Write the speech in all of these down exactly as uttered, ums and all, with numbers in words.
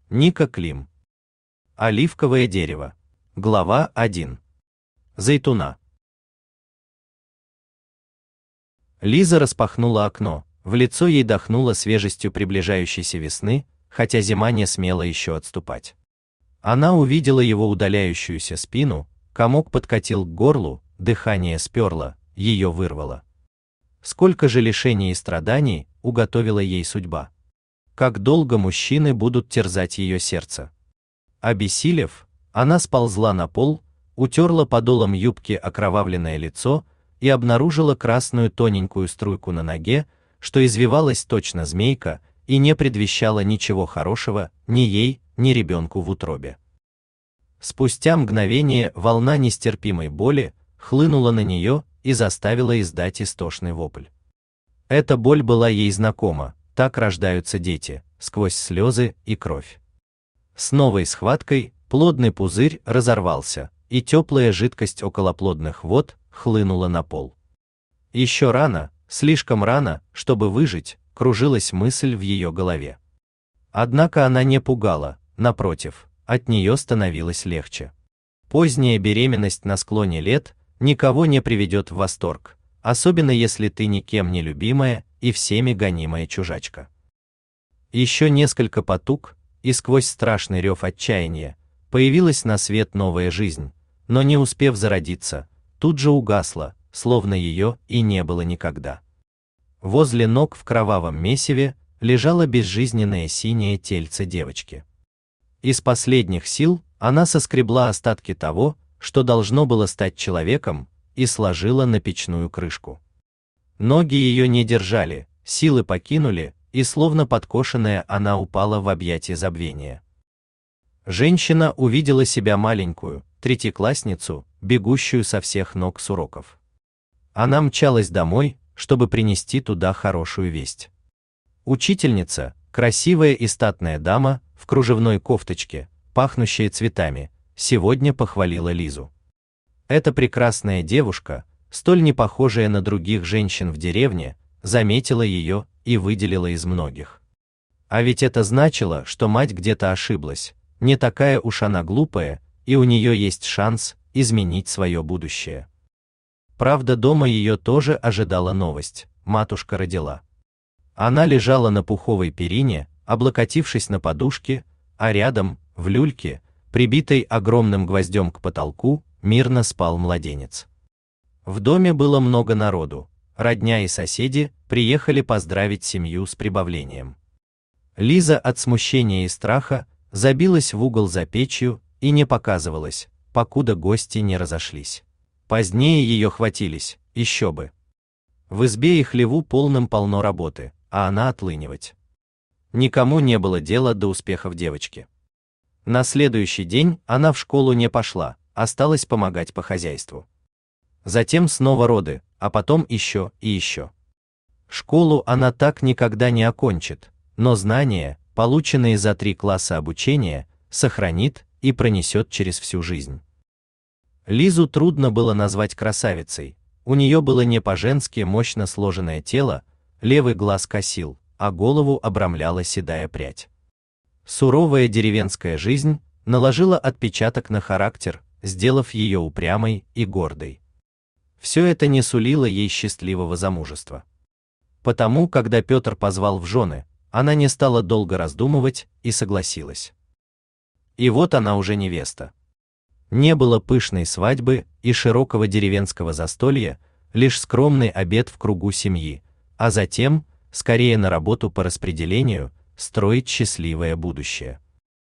Ника Клим. Оливковое дерево. Глава один. Зайтуна. Лиза распахнула окно. В лицо ей дохнуло свежестью приближающейся весны, хотя зима не смела еще отступать. Она увидела его удаляющуюся спину, комок подкатил к горлу, дыхание сперло, ее вырвало. Сколько же лишений и страданий уготовила ей судьба. Как долго мужчины будут терзать ее сердце. Обессилев, она сползла на пол, утерла подолом юбки окровавленное лицо и обнаружила красную тоненькую струйку на ноге, что извивалась точно змейка и не предвещала ничего хорошего ни ей, ни ребенку в утробе. Спустя мгновение волна нестерпимой боли хлынула на нее и заставила издать истошный вопль. Эта боль была ей знакома, так рождаются дети, сквозь слезы и кровь. С новой схваткой плодный пузырь разорвался, и теплая жидкость околоплодных вод хлынула на пол. Еще рано, слишком рано, чтобы выжить, кружилась мысль в ее голове. Однако она не пугала, напротив, от нее становилось легче. Поздняя беременность на склоне лет никого не приведет в восторг, особенно если ты никем не любимая и всеми гонимая чужачка. Еще несколько потуг, и сквозь страшный рев отчаяния появилась на свет новая жизнь, но не успев зародиться, тут же угасла, словно ее и не было никогда. Возле ног в кровавом месиве лежало безжизненное синее тельце девочки. Из последних сил она соскребла остатки того, что должно было стать человеком, и сложила на печную крышку. Ноги ее не держали, силы покинули, и словно подкошенная она упала в объятия забвения. Женщина увидела себя маленькую, третьеклассницу, бегущую со всех ног с уроков. Она мчалась домой, чтобы принести туда хорошую весть. Учительница, красивая и статная дама, в кружевной кофточке, пахнущая цветами, сегодня похвалила Лизу. Эта прекрасная девушка, столь не похожая на других женщин в деревне, заметила ее и выделила из многих. А ведь это значило, что мать где-то ошиблась, не такая уж она глупая, и у нее есть шанс изменить свое будущее. Правда, дома ее тоже ожидала новость: матушка родила. Она лежала на пуховой перине, облокотившись на подушке, а рядом, в люльке, прибитой огромным гвоздем к потолку, мирно спал младенец. В доме было много народу, родня и соседи приехали поздравить семью с прибавлением. Лиза от смущения и страха забилась в угол за печью и не показывалась, покуда гости не разошлись. Позднее ее хватились, еще бы. В избе и хлеву полным-полно работы, а она отлынивать. Никому не было дела до успехов девочки. На следующий день она в школу не пошла, осталась помогать по хозяйству. Затем снова роды, а потом еще и еще. Школу она так никогда не окончит, но знания, полученные за три класса обучения, сохранит и пронесет через всю жизнь. Лизу трудно было назвать красавицей, у нее было не по-женски мощно сложенное тело, левый глаз косил, а голову обрамляла седая прядь. Суровая деревенская жизнь наложила отпечаток на характер, сделав ее упрямой и гордой. Все это не сулило ей счастливого замужества. Потому, когда Петр позвал в жены, она не стала долго раздумывать и согласилась. И вот она уже невеста. Не было пышной свадьбы и широкого деревенского застолья, лишь скромный обед в кругу семьи, а затем, скорее на работу по распределению, строить счастливое будущее.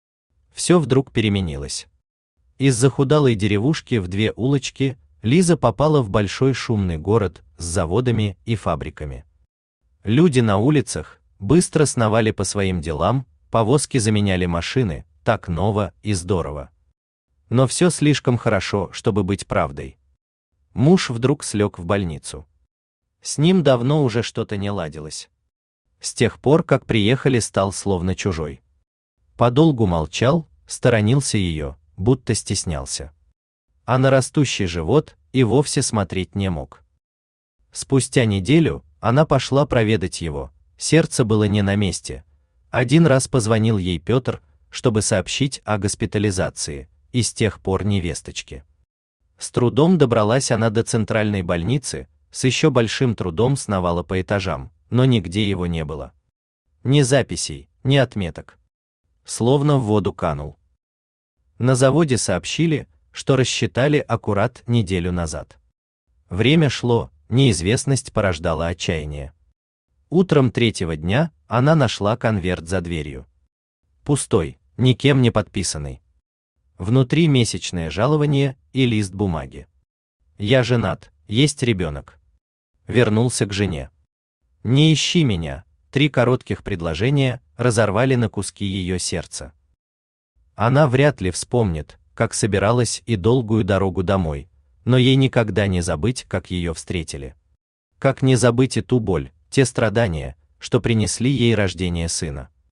Все вдруг переменилось. Из захудалой деревушки в две улочки Лиза попала в большой шумный город с заводами и фабриками. Люди на улицах быстро сновали по своим делам, повозки заменяли машины, так ново и здорово. Но все слишком хорошо, чтобы быть правдой. Муж вдруг слег в больницу. С ним давно уже что-то не ладилось. С тех пор, как приехали, стал словно чужой. Подолгу молчал, сторонился ее, будто стеснялся. А на растущий живот и вовсе смотреть не мог. Спустя неделю она пошла проведать его, сердце было не на месте. Один раз позвонил ей Петр, чтобы сообщить о госпитализации, и с тех пор ни весточки. С трудом добралась она до центральной больницы, с еще большим трудом сновала по этажам, но нигде его не было. Ни записей, ни отметок. Словно в воду канул. На заводе сообщили, что рассчитали аккурат неделю назад. Время шло, неизвестность порождала отчаяние. Утром третьего дня она нашла конверт за дверью. Пустой, никем не подписанный. Внутри месячное жалование и лист бумаги. Я женат, есть ребенок. Вернулся к жене. Не ищи меня. Три коротких предложения разорвали на куски ее сердце. Она вряд ли вспомнит, как собиралась и долгую дорогу домой, но ей никогда не забыть, как ее встретили. Как не забыть и ту боль, те страдания, что принесли ей рождение сына.